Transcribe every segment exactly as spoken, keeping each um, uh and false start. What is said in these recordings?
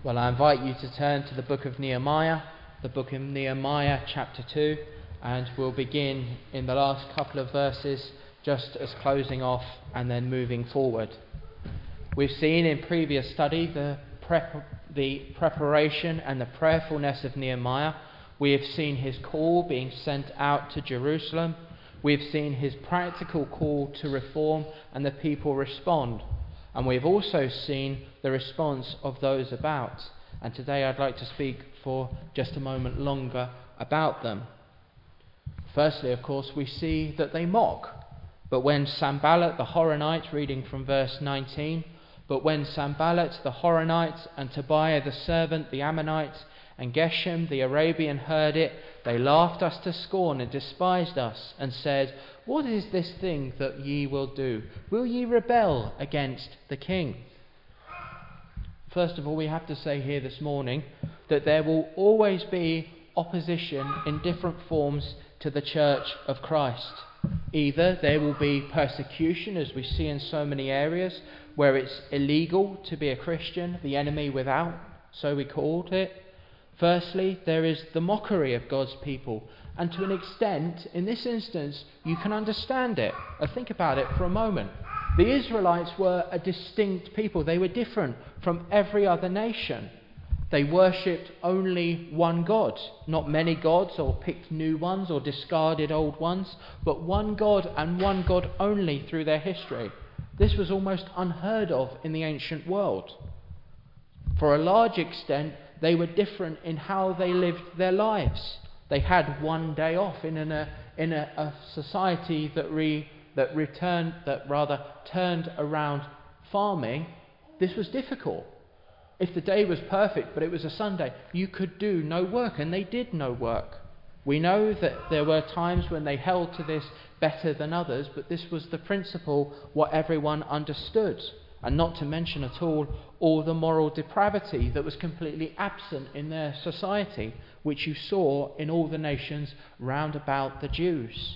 Well, I invite you to turn to the book of Nehemiah, the book of Nehemiah chapter two, and we'll begin in the last couple of verses, just as closing off and then moving forward. We've seen in previous study the, prep, the preparation and the prayerfulness of Nehemiah. We have seen his call being sent out to Jerusalem. We've seen his practical call to reform, and the people respond. And we've also seen the response of those about. And today I'd like to speak for just a moment longer about them. Firstly, of course, we see that they mock. But when Sanballat the Horonite, reading from verse nineteen, but when Sanballat the Horonite and Tobiah the servant, the Ammonite, and Geshem the Arabian heard it, they laughed us to scorn and despised us, and said, What is this thing that ye will do? Will ye rebel against the king? First of all, we have to say here this morning that there will always be opposition in different forms to the Church of Christ. Either there will be persecution, as we see in so many areas, where it's illegal to be a Christian, the enemy without, so we called it. Firstly, there is the mockery of God's people, and to an extent, in this instance, you can understand it. Uh, think about it for a moment. The Israelites were a distinct people. They were different from every other nation. They worshipped only one God, not many gods or picked new ones or discarded old ones, but one God and one God only through their history. This was almost unheard of in the ancient world. For a large extent, they were different in how they lived their lives. They had one day off in, an, a, in a, a society that re, that returned, that rather turned around farming. This was difficult. If the day was perfect, but it was a Sunday, you could do no work, and they did no work. We know that there were times when they held to this better than others, but this was the principle, what everyone understood. And not to mention at all all the moral depravity that was completely absent in their society, which you saw in all the nations round about the Jews.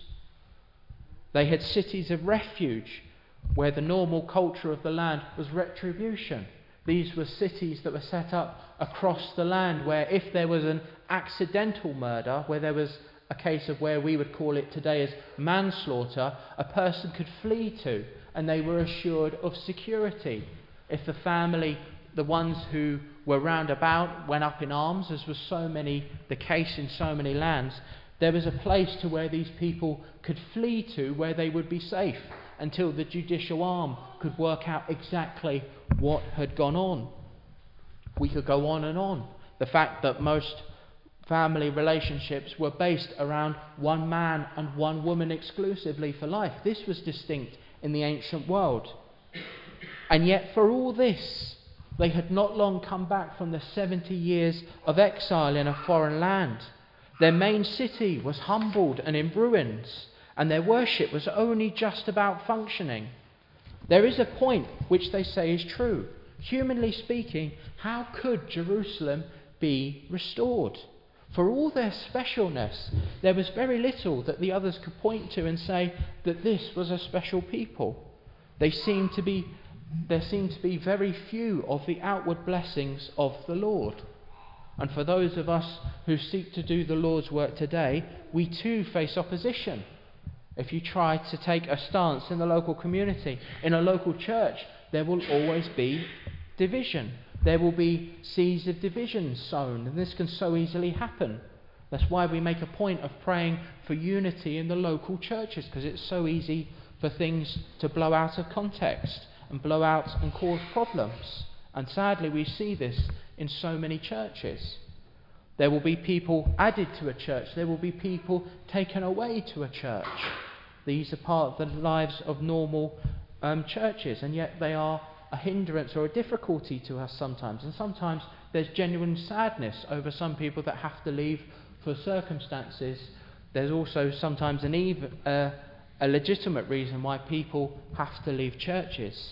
They had cities of refuge, where the normal culture of the land was retribution. These were cities that were set up across the land, where if there was an accidental murder, where there was a case of where we would call it today as manslaughter, a person could flee to, and they were assured of security. If the family, the ones who were round about, went up in arms, as was so many the case in so many lands, there was a place to where these people could flee to, where they would be safe until the judicial arm could work out exactly what had gone on. We could go on and on. The fact that most family relationships were based around one man and one woman exclusively for life. This was distinct in the ancient world. And yet for all this, they had not long come back from the seventy years of exile in a foreign land. Their main city was humbled and in ruins, and their worship was only just about functioning. There is a point which they say is true. Humanly speaking, how could Jerusalem be restored? For all their specialness, there was very little that the others could point to and say that this was a special people. They seemed to be, there seemed to be very few of the outward blessings of the Lord. And for those of us who seek to do the Lord's work today, we too face opposition. If you try to take a stance in the local community, in a local church, there will always be division. There will be seeds of division sown, and this can so easily happen. That's why we make a point of praying for unity in the local churches, because it's so easy for things to blow out of context and blow out and cause problems. And sadly, we see this in so many churches. There will be people added to a church. There will be people taken away to a church. These are part of the lives of normal um, churches, and yet they are a hindrance or a difficulty to us sometimes. And sometimes there's genuine sadness over some people that have to leave for circumstances. There's also sometimes an even, uh, a legitimate reason why people have to leave churches.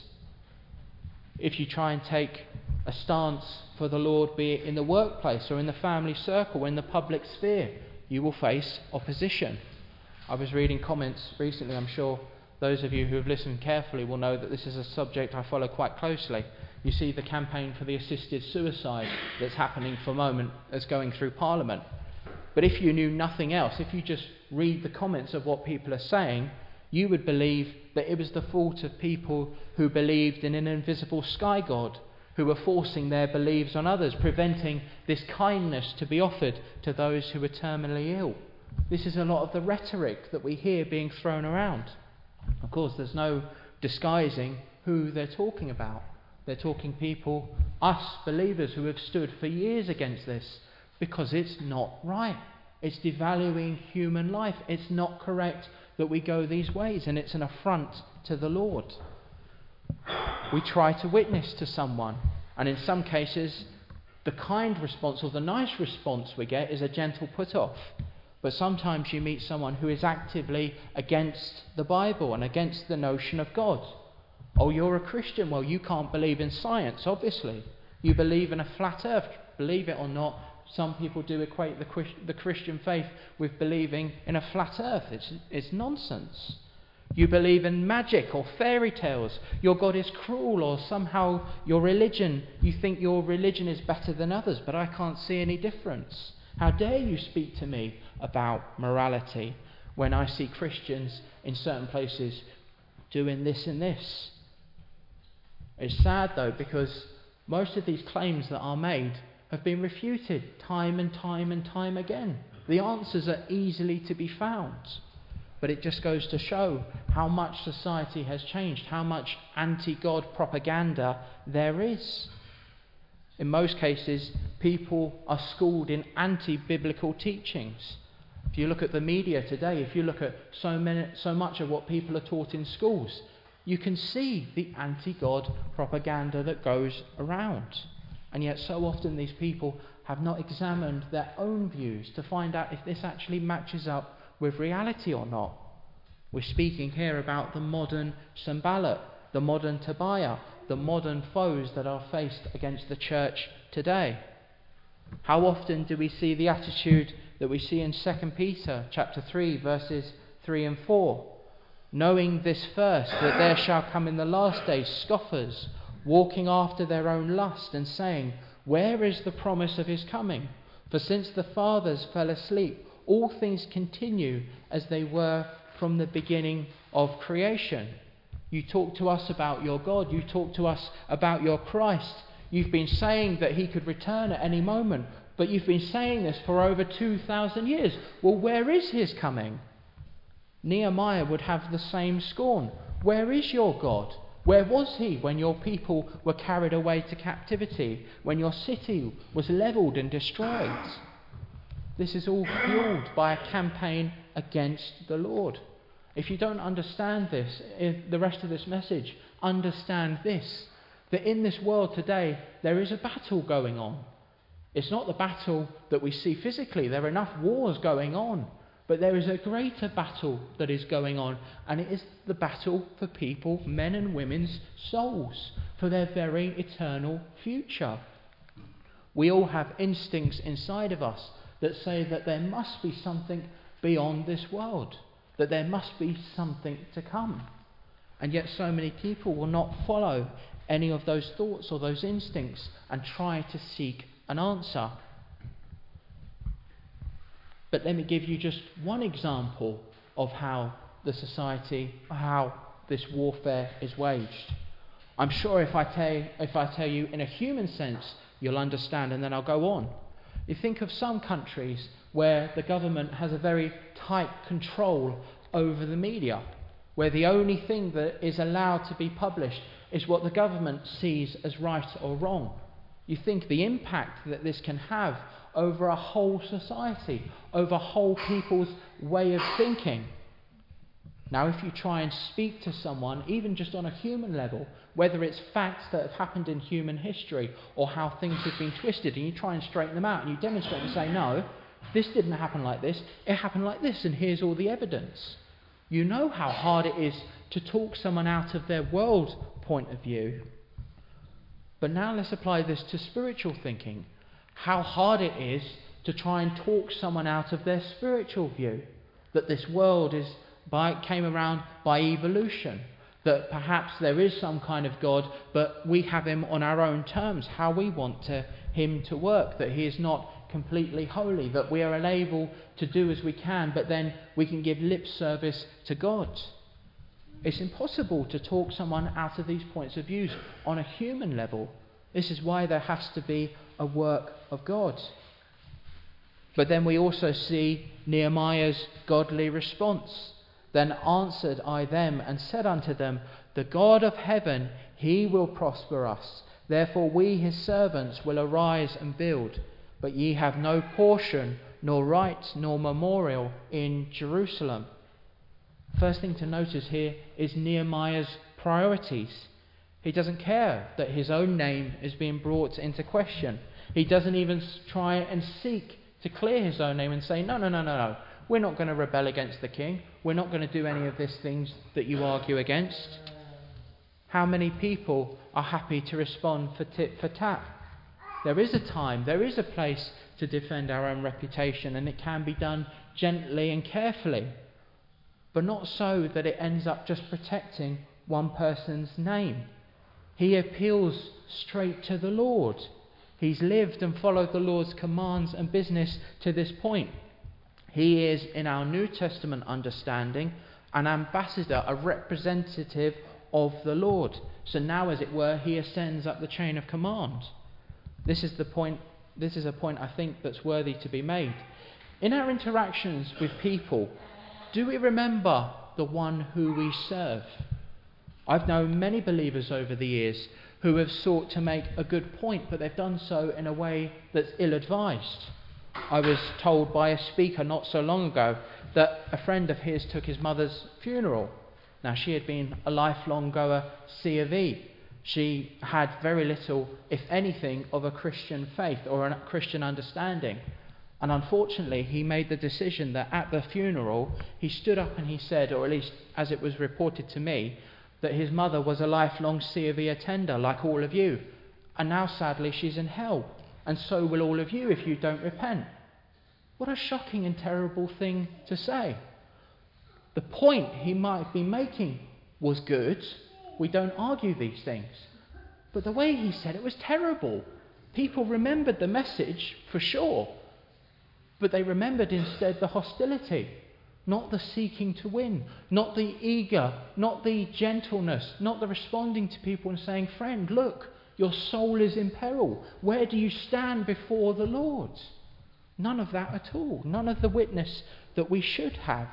If you try and take a stance for the Lord, be it in the workplace or in the family circle or in the public sphere, you will face opposition. I was reading comments recently. I'm sure those of you who have listened carefully will know that this is a subject I follow quite closely. You see the campaign for the assisted suicide that's happening for a moment that's going through Parliament. But if you knew nothing else, if you just read the comments of what people are saying, you would believe that it was the fault of people who believed in an invisible sky god, who were forcing their beliefs on others, preventing this kindness to be offered to those who were terminally ill. This is a lot of the rhetoric that we hear being thrown around. Of course, there's no disguising who they're talking about. They're talking people, us believers, who have stood for years against this, because it's not right. It's devaluing human life. It's not correct that we go these ways, and it's an affront to the Lord. We try to witness to someone, and in some cases, the kind response or the nice response we get is a gentle put-off. But sometimes you meet someone who is actively against the Bible and against the notion of God. Oh, you're a Christian. Well, you can't believe in science, obviously. You believe in a flat earth. Believe it or not, some people do equate the, the Christian faith with believing in a flat earth. It's, it's nonsense. You believe in magic or fairy tales. Your God is cruel, or somehow your religion, you think your religion is better than others, but I can't see any difference. How dare you speak to me about morality when I see Christians in certain places doing this and this? It's sad though, because most of these claims that are made have been refuted time and time and time again. The answers are easily to be found. But it just goes to show how much society has changed, how much anti-God propaganda there is. In most cases, people are schooled in anti-biblical teachings. If you look at the media today, if you look at so many, so much of what people are taught in schools, you can see the anti-God propaganda that goes around. And yet so often these people have not examined their own views to find out if this actually matches up with reality or not. We're speaking here about the modern Sanballat, the modern Tobiah, the modern foes that are faced against the church today. How often do we see the attitude that we see in Second Peter chapter three, verses three and four? Knowing this first, that there shall come in the last days scoffers, walking after their own lust, and saying, where is the promise of his coming? For since the fathers fell asleep, all things continue as they were from the beginning of creation. You talk to us about your God. You talk to us about your Christ. You've been saying that he could return at any moment, but you've been saying this for over two thousand years. Well, where is his coming? Nehemiah would have the same scorn. Where is your God? Where was he when your people were carried away to captivity, when your city was levelled and destroyed? This is all fueled by a campaign against the Lord. If you don't understand this, in the rest of this message, understand this, that in this world today there is a battle going on. It's not the battle that we see physically. There are enough wars going on. But there is a greater battle that is going on, and it is the battle for people, men and women's souls, for their very eternal future. We all have instincts inside of us that say that there must be something beyond this world, that there must be something to come. And yet so many people will not follow any of those thoughts or those instincts and try to seek an answer. But let me give you just one example of how the society, how this warfare is waged. I'm sure if I tell, if I tell you in a human sense, you'll understand, and then I'll go on. You think of some countries where the government has a very tight control over the media, where the only thing that is allowed to be published is what the government sees as right or wrong. You think the impact that this can have over a whole society, over whole people's way of thinking. Now, if you try and speak to someone, even just on a human level, whether it's facts that have happened in human history or how things have been twisted, and you try and straighten them out, and you demonstrate and say, no, this didn't happen like this, it happened like this, and here's all the evidence. You know how hard it is to talk someone out of their world point of view. But now let's apply this to spiritual thinking. How hard it is to try and talk someone out of their spiritual view, that this world is by came around by evolution. That perhaps there is some kind of God, but we have him on our own terms, how we want to, him to work, that he is not completely holy, that we are unable to do as we can, but then we can give lip service to God. It's impossible to talk someone out of these points of view on a human level. This is why there has to be a work of God. But then we also see Nehemiah's godly response. Then answered I them and said unto them, the God of heaven, he will prosper us. Therefore we his servants will arise and build. But ye have no portion, nor right, nor memorial in Jerusalem. First thing to notice here is Nehemiah's priorities. He doesn't care that his own name is being brought into question. He doesn't even try and seek to clear his own name and say, no, no, no, no, no. We're not going to rebel against the king. We're not going to do any of these things that you argue against. How many people are happy to respond for tit for tat? There is a time, there is a place to defend our own reputation, and it can be done gently and carefully. But not so that it ends up just protecting one person's name. He appeals straight to the Lord. He's lived and followed the Lord's commands and business to this point. He is, in our New Testament understanding, an ambassador, a representative of the Lord. So now, as it were, he ascends up the chain of command. This is the point. This is a point I think that's worthy to be made. In our interactions with people, do we remember the one who we serve? I've known many believers over the years who have sought to make a good point, but they've done so in a way that's ill-advised. I was told by a speaker not so long ago that a friend of his took his mother's funeral. Now, she had been a lifelong goer C of E. She had very little, if anything, of a Christian faith or a Christian understanding. And unfortunately, he made the decision that at the funeral, he stood up and he said, or at least as it was reported to me, that his mother was a lifelong C of E attender, like all of you. And now, sadly, she's in hell. And so will all of you if you don't repent. What a shocking and terrible thing to say. The point he might be making was good. We don't argue these things. But the way he said it was terrible. People remembered the message for sure. But they remembered instead the hostility, not the seeking to win, not the eager, not the gentleness, not the responding to people and saying, friend, look, your soul is in peril. Where do you stand before the Lord? None of that at all. None of the witness that we should have.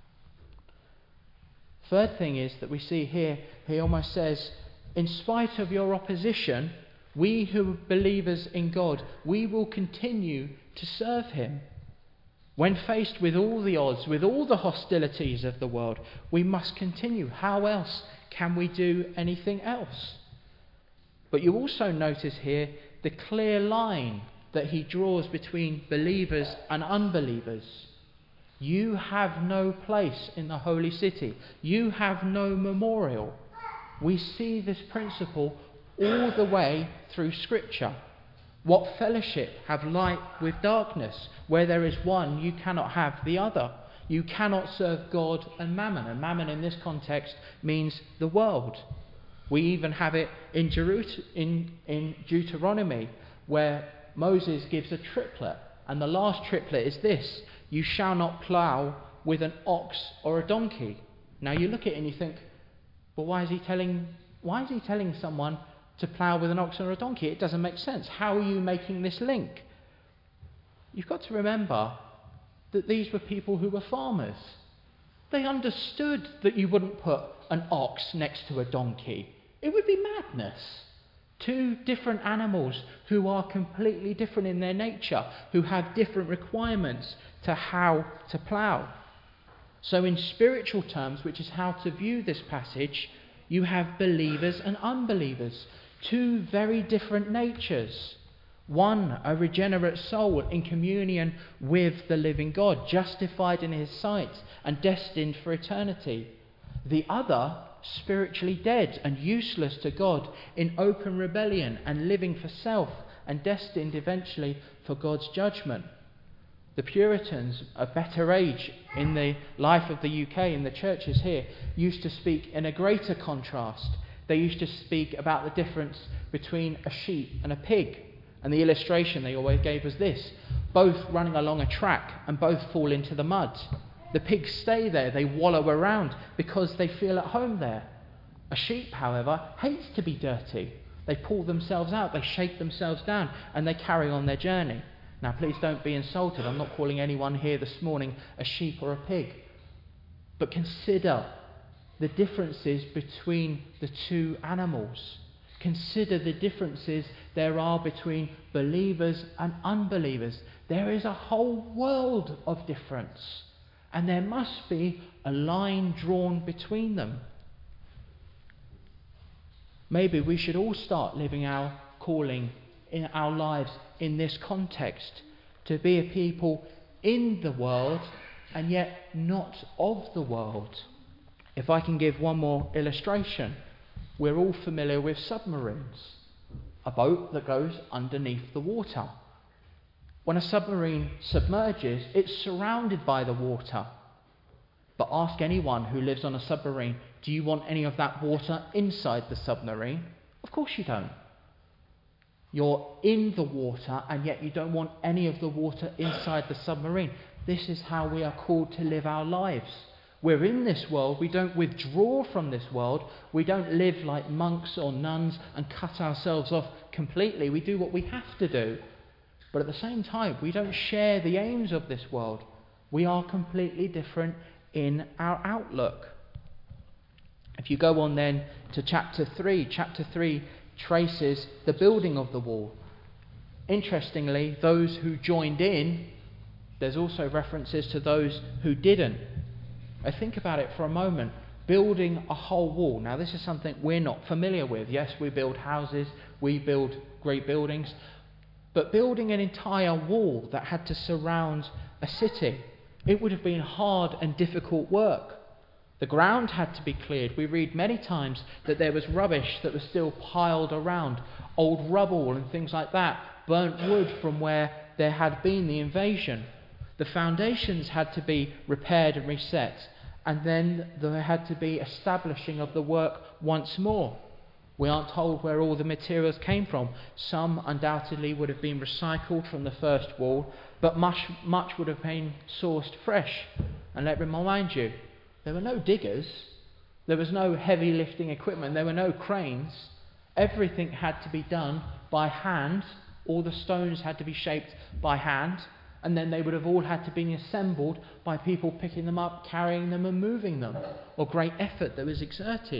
Third thing is that we see here, he almost says, in spite of your opposition, we who are believers in God, we will continue to serve him. When faced with all the odds, with all the hostilities of the world, we must continue. How else can we do anything else? But you also notice here the clear line that he draws between believers and unbelievers. You have no place in the holy city. You have no memorial. We see this principle all the way through Scripture. What fellowship have light with darkness? Where there is one, you cannot have the other. You cannot serve God and mammon. And mammon in this context means the world. We even have it in, Jerut- in, in Deuteronomy, where Moses gives a triplet. And the last triplet is this: you shall not plough with an ox or a donkey. Now you look at it and you think, well, why is he telling, why is he telling someone to plough with an ox or a donkey? It doesn't make sense. How are you making this link? You've got to remember that these were people who were farmers. They understood that you wouldn't put an ox next to a donkey. It would be madness. Two different animals who are completely different in their nature, who have different requirements to how to plough. So in spiritual terms, which is how to view this passage, you have believers and unbelievers. Two very different natures. One, a regenerate soul in communion with the living God, justified in his sight and destined for eternity. The other, spiritually dead and useless to God, in open rebellion and living for self and destined eventually for God's judgment. The Puritans, a better age in the life of the U K, in the churches here, used to speak in a greater contrast. They used to speak about the difference between a sheep and a pig. And the illustration they always gave was this: both running along a track and both fall into the mud. The pigs stay there, they wallow around because they feel at home there. A sheep, however, hates to be dirty. They pull themselves out, they shake themselves down, and they carry on their journey. Now, please don't be insulted. I'm not calling anyone here this morning a sheep or a pig. But consider the differences between the two animals. Consider the differences there are between believers and unbelievers. There is a whole world of difference. And there must be a line drawn between them. Maybe we should all start living our calling in our lives in this context, to be a people in the world and yet not of the world. If I can give one more illustration, we're all familiar with submarines, a boat that goes underneath the water. When a submarine submerges, it's surrounded by the water. But ask anyone who lives on a submarine, do you want any of that water inside the submarine? Of course you don't. You're in the water, and yet you don't want any of the water inside the submarine. This is how we are called to live our lives. We're in this world. We don't withdraw from this world. We don't live like monks or nuns and cut ourselves off completely. We do what we have to do. But at the same time, we don't share the aims of this world. We are completely different in our outlook. If you go on then to chapter three, chapter three traces the building of the wall. Interestingly, those who joined in, there's also references to those who didn't. I think about it for a moment. Building a whole wall. Now, this is something we're not familiar with. Yes, we build houses, we build great buildings, but building an entire wall that had to surround a city, it would have been hard and difficult work. The ground had to be cleared. We read many times that there was rubbish that was still piled around, old rubble and things like that, burnt wood from where there had been the invasion. The foundations had to be repaired and reset, and then there had to be establishing of the work once more. We aren't told where all the materials came from. Some undoubtedly would have been recycled from the first wall, but much, much would have been sourced fresh. And let me remind you, there were no diggers, there was no heavy lifting equipment, there were no cranes. Everything had to be done by hand. All the stones had to be shaped by hand, and then they would have all had to be assembled by people picking them up, carrying them and moving them, or great effort that was exerted.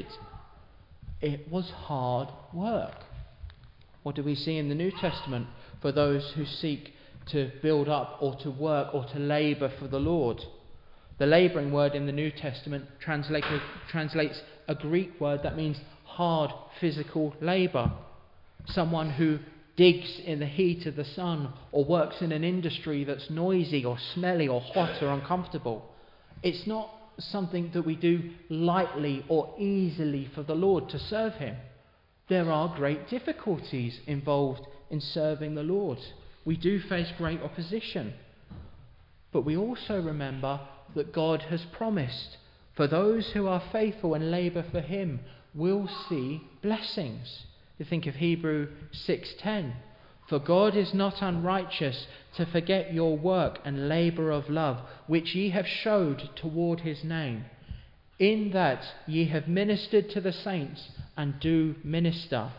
It was hard work. What do we see in the New Testament for those who seek to build up or to work or to labour for the Lord? The labouring word in the New Testament translated, translates a Greek word that means hard physical labour. Someone who digs in the heat of the sun or works in an industry that's noisy or smelly or hot or uncomfortable. It's not something that we do lightly or easily for the Lord to serve Him. There are great difficulties involved in serving the Lord. We do face great opposition. But we also remember that God has promised, for those who are faithful and labour for Him will see blessings. You think of Hebrews six ten. For God is not unrighteous to forget your work and labour of love, which ye have showed toward His name, in that ye have ministered to the saints and do minister.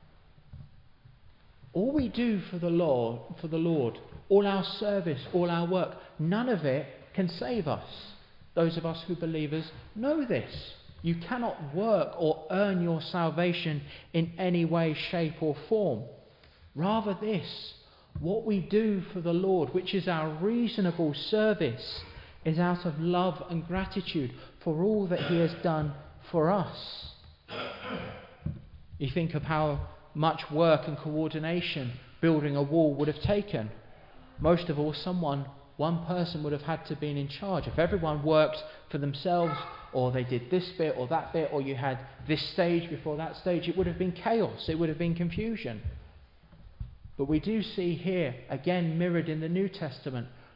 All we do for the Lord, for the Lord, all our service, all our work, none of it can save us. Those of us who believers know this. You cannot work or earn your salvation in any way, shape or form. Rather this, what we do for the Lord, which is our reasonable service, is out of love and gratitude for all that He has done for us. You think of how much work and coordination building a wall would have taken. Most of all, someone, one person would have had to be in charge. If everyone worked for themselves, or they did this bit or that bit, or you had this stage before that stage, it would have been chaos, it would have been confusion. But we do see here, again mirrored in the New Testament,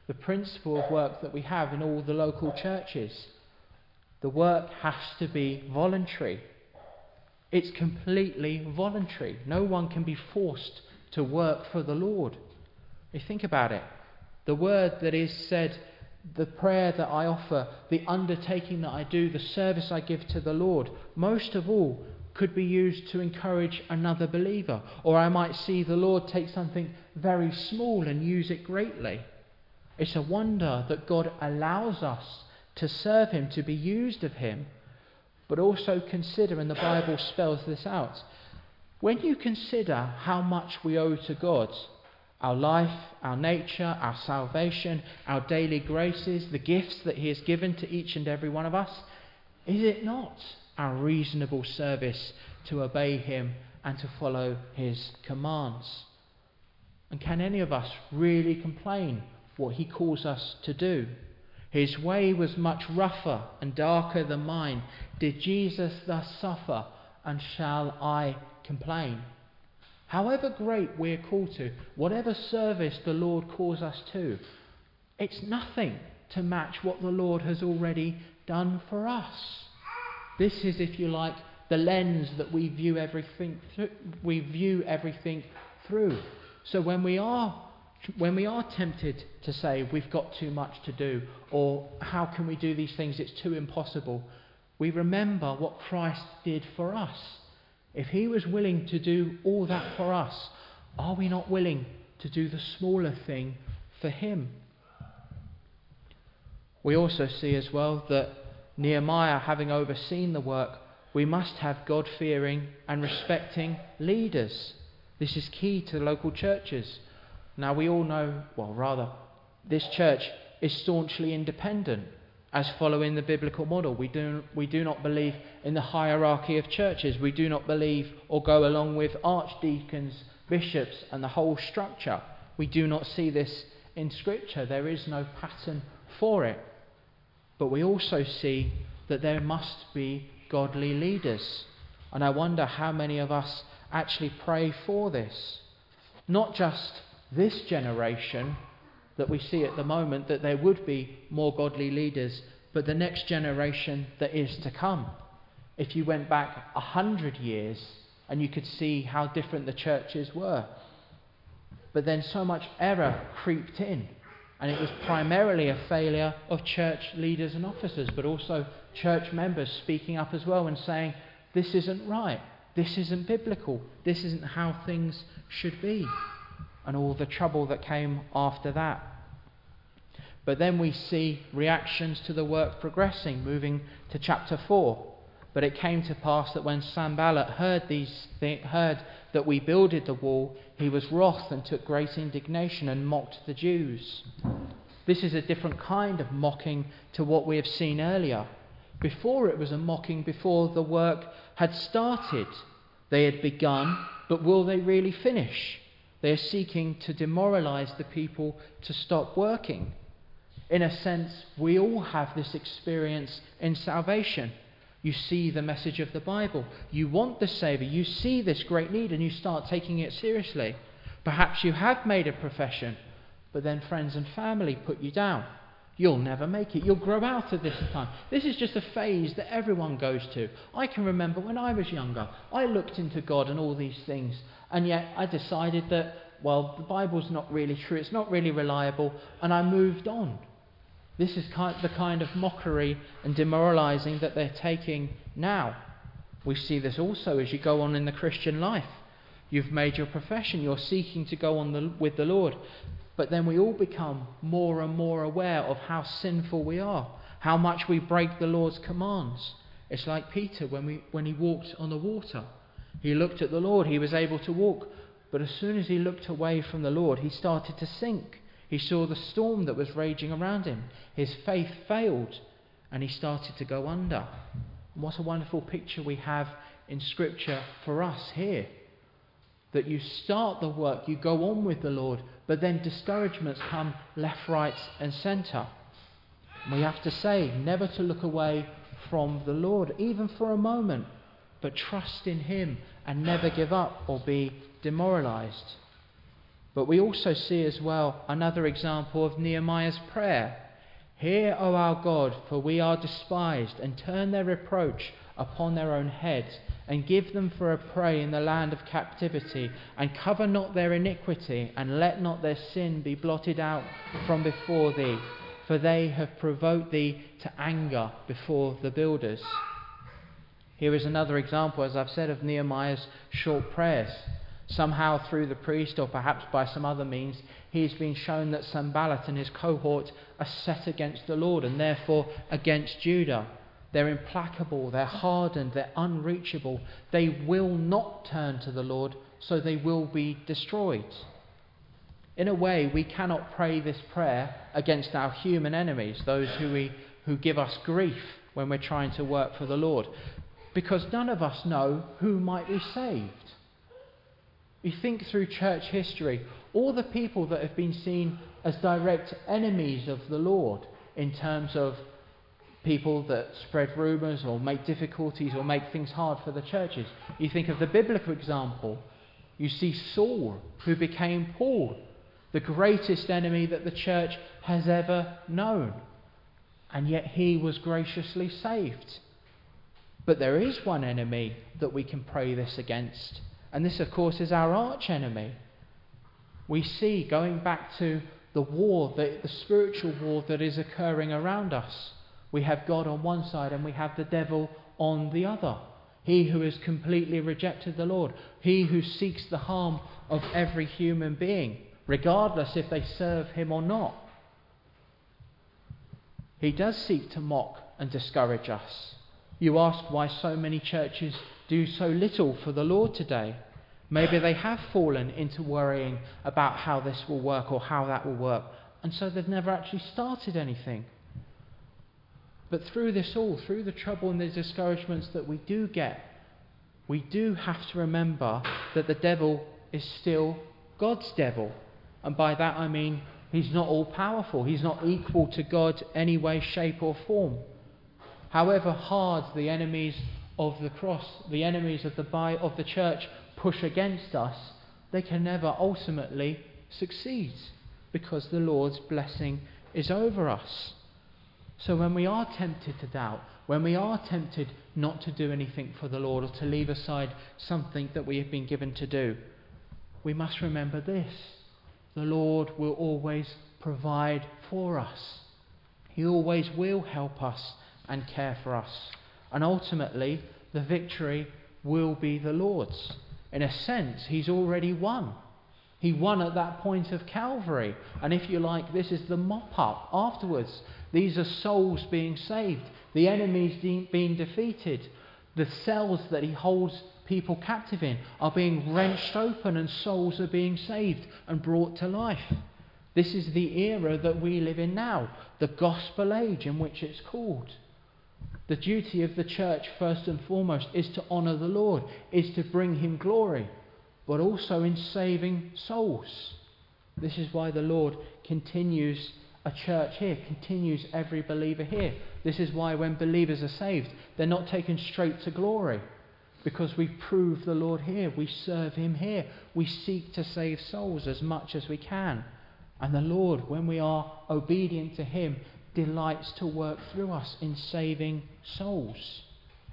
the principle of work that we have in all the local churches. The work has to be voluntary. It's completely voluntary. No one can be forced to work for the Lord. You think about it. The word that is said, the prayer that I offer, the undertaking that I do, the service I give to the Lord, most of all could be used to encourage another believer. Or I might see the Lord take something very small and use it greatly. It's a wonder that God allows us to serve him, to be used of him. But also consider, and the Bible spells this out, when you consider how much we owe to God, our life, our nature, our salvation, our daily graces, the gifts that he has given to each and every one of us, is it not our reasonable service to obey him and to follow his commands? And can any of us really complain what he calls us to do? His way was much rougher and darker than mine. Did Jesus thus suffer, and shall I complain? However great we're called to, whatever service the Lord calls us to, it's nothing to match what the Lord has already done for us. This is, if you like, the lens that we view everything th- we view everything through. So when we are when we are tempted to say we've got too much to do, or how can we do these things, it's too impossible, we remember what Christ did for us. If he was willing to do all that for us, are we not willing to do the smaller thing for him? We also see as well that Nehemiah, having overseen the work, we must have God-fearing and respecting leaders. This is key to local churches. Now we all know, well rather, this church is staunchly independent, as following the biblical model. We do, we do not believe in the hierarchy of churches. We do not believe or go along with archdeacons, bishops and the whole structure. We do not see this in Scripture. There is no pattern for it. But we also see that there must be godly leaders. And I wonder how many of us actually pray for this. Not just this generation that we see at the moment, that there would be more godly leaders, but the next generation that is to come. If you went back a hundred years and you could see how different the churches were. But then so much error creeped in, and it was primarily a failure of church leaders and officers, but also church members speaking up as well and saying, this isn't right, this isn't biblical, this isn't how things should be. And all the trouble that came after that. But then we see reactions to the work progressing, moving to chapter four. But it came to pass that when Sanballat heard these th- heard that we builded the wall, he was wroth and took great indignation and mocked the Jews. This is a different kind of mocking to what we have seen earlier. Before, it was a mocking before the work had started. They had begun, but will they really finish? They are seeking to demoralise the people to stop working. In a sense, we all have this experience in salvation. You see the message of the Bible. You want the Saviour. You see this great need and you start taking it seriously. Perhaps you have made a profession, but then friends and family put you down. You'll never make it. You'll grow out of this time. This is just a phase that everyone goes to. I can remember when I was younger, I looked into God and all these things, and yet I decided that, well, the Bible's not really true, it's not really reliable, and I moved on. This is kind the kind of mockery and demoralising that they're taking now. We see this also as you go on in the Christian life. You've made your profession, you're seeking to go on the, with the Lord. But then we all become more and more aware of how sinful we are, how much we break the Lord's commands. It's like Peter when, we, when he walked on the water. He looked at the Lord, he was able to walk. But as soon as he looked away from the Lord, he started to sink. He saw the storm that was raging around him. His faith failed and he started to go under. And what a wonderful picture we have in Scripture for us here. That you start the work, you go on with the Lord, but then discouragements come left, right and centre. We have to say never to look away from the Lord, even for a moment, but trust in him and never give up or be demoralised. But we also see as well another example of Nehemiah's prayer. Hear, O our God, for we are despised, and turn their reproach upon their own heads, and give them for a prey in the land of captivity, and cover not their iniquity, and let not their sin be blotted out from before thee, for they have provoked thee to anger before the builders. Here is another example, as I've said, of Nehemiah's short prayers. Somehow through the priest, or perhaps by some other means, he's been shown that Sanballat and his cohort are set against the Lord, and therefore against Judah. They're implacable, they're hardened, they're unreachable. They will not turn to the Lord, so they will be destroyed. In a way, we cannot pray this prayer against our human enemies, those who, we, who give us grief when we're trying to work for the Lord, because none of us know who might be saved. You think through church history, all the people that have been seen as direct enemies of the Lord in terms of people that spread rumours or make difficulties or make things hard for the churches. You think of the biblical example. You see Saul, who became Paul, the greatest enemy that the church has ever known. And yet he was graciously saved. But there is one enemy that we can pray this against. And this, of course, is our arch enemy. We see, going back to the war, the, the spiritual war that is occurring around us, we have God on one side and we have the devil on the other. He who has completely rejected the Lord. He who seeks the harm of every human being, regardless if they serve him or not. He does seek to mock and discourage us. You ask why so many churches do so little for the Lord today. Maybe they have fallen into worrying about how this will work or how that will work, and so they've never actually started anything. But through this all, through the trouble and the discouragements that we do get, we do have to remember that the devil is still God's devil. And by that I mean he's not all powerful. He's not equal to God any way, shape or form. However hard the enemies of the cross, the enemies of the by of the church push against us, they can never ultimately succeed, because the Lord's blessing is over us. So when we are tempted to doubt, when we are tempted not to do anything for the Lord, or to leave aside something that we have been given to do, we must remember this: the Lord will always provide for us. He always will help us and care for us. And ultimately, the victory will be the Lord's. In a sense, he's already won. He won at that point of Calvary. And if you like, this is the mop-up afterwards. These are souls being saved. The enemies de- being defeated. The cells that he holds people captive in are being wrenched open, and souls are being saved and brought to life. This is the era that we live in now, the gospel age in which it's called. The duty of the church, first and foremost, is to honour the Lord, is to bring him glory, but also in saving souls. This is why the Lord continues a church here, continues every believer here. This is why when believers are saved, they're not taken straight to glory, because we prove the Lord here, we serve him here, we seek to save souls as much as we can. And the Lord, when we are obedient to him, delights to work through us in saving souls.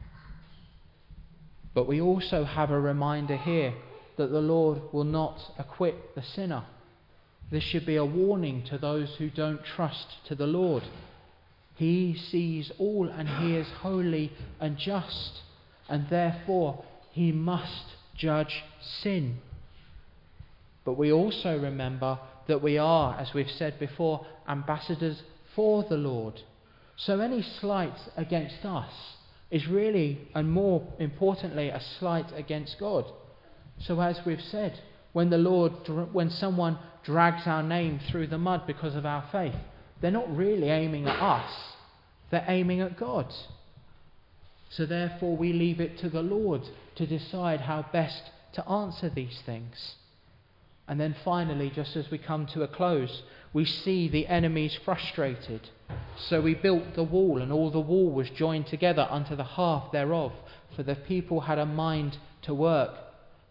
But we also have a reminder here that the Lord will not acquit the sinner. This should be a warning to those who don't trust to the Lord. He sees all, and he is holy and just, and therefore he must judge sin. But we also remember that we are, as we've said before, ambassadors for the Lord. So any slight against us is really, and more importantly, a slight against God. So as we've said, when the Lord, when someone drags our name through the mud because of our faith, they're not really aiming at us, they're aiming at God. So therefore we leave it to the Lord to decide how best to answer these things. And then finally, just as we come to a close, we see the enemies frustrated. So we built the wall, and all the wall was joined together unto the half thereof, for the people had a mind to work.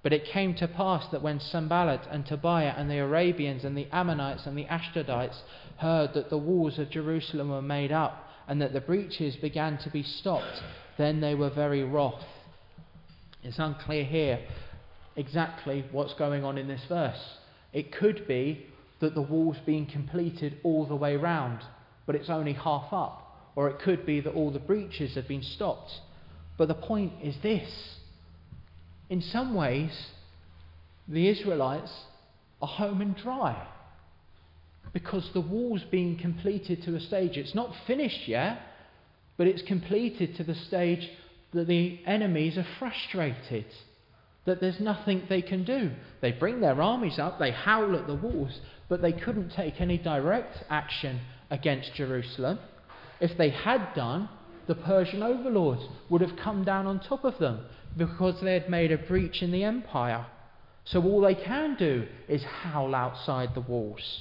But it came to pass that when Sanballat and Tobiah and the Arabians and the Ammonites and the Ashdodites heard that the walls of Jerusalem were made up and that the breaches began to be stopped, then they were very wroth. It's unclear here exactly what's going on in this verse. It could be that the wall's been completed all the way round, but it's only half up. Or it could be that all the breaches have been stopped. But the point is this. In some ways, the Israelites are home and dry, because the wall's been completed to a stage. It's not finished yet, but it's completed to the stage that the enemies are frustrated, that there's nothing they can do. They bring their armies up, they howl at the walls, but they couldn't take any direct action against Jerusalem. If they had done, the Persian overlords would have come down on top of them because they had made a breach in the empire. So all they can do is howl outside the walls.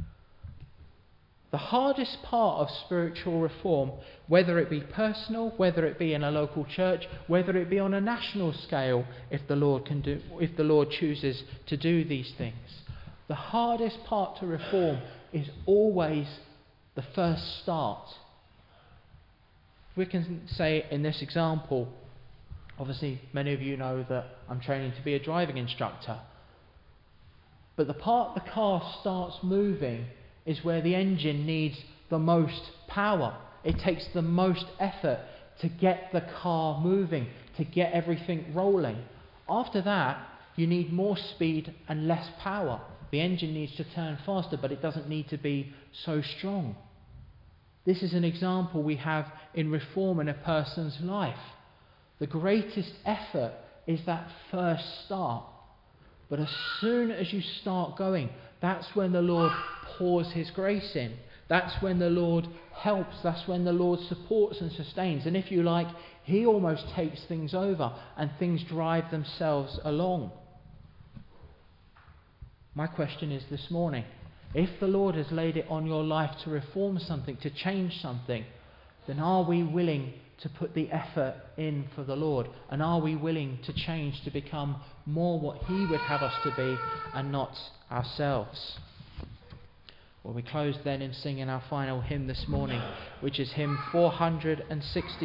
The hardest part of spiritual reform, whether it be personal, whether it be in a local church, whether it be on a national scale, if the Lord can do, if the Lord chooses to do these things, the hardest part to reform is always the first start. We can say in this example, obviously many of you know that I'm training to be a driving instructor, but the part the car starts moving is where the engine needs the most power. It takes the most effort to get the car moving, to get everything rolling. After that, you need more speed and less power. The engine needs to turn faster, but it doesn't need to be so strong. This is an example we have in reform in a person's life. The greatest effort is that first start. But as soon as you start going, that's when the Lord pours his grace in. That's when the Lord helps. That's when the Lord supports and sustains. And if you like, he almost takes things over and things drive themselves along. My question is this morning, if the Lord has laid it on your life to reform something, to change something, then are we willing to put the effort in for the Lord? And are we willing to change to become more what he would have us to be and not ourselves? Well, we close then in singing our final hymn this morning, which is hymn four hundred sixty.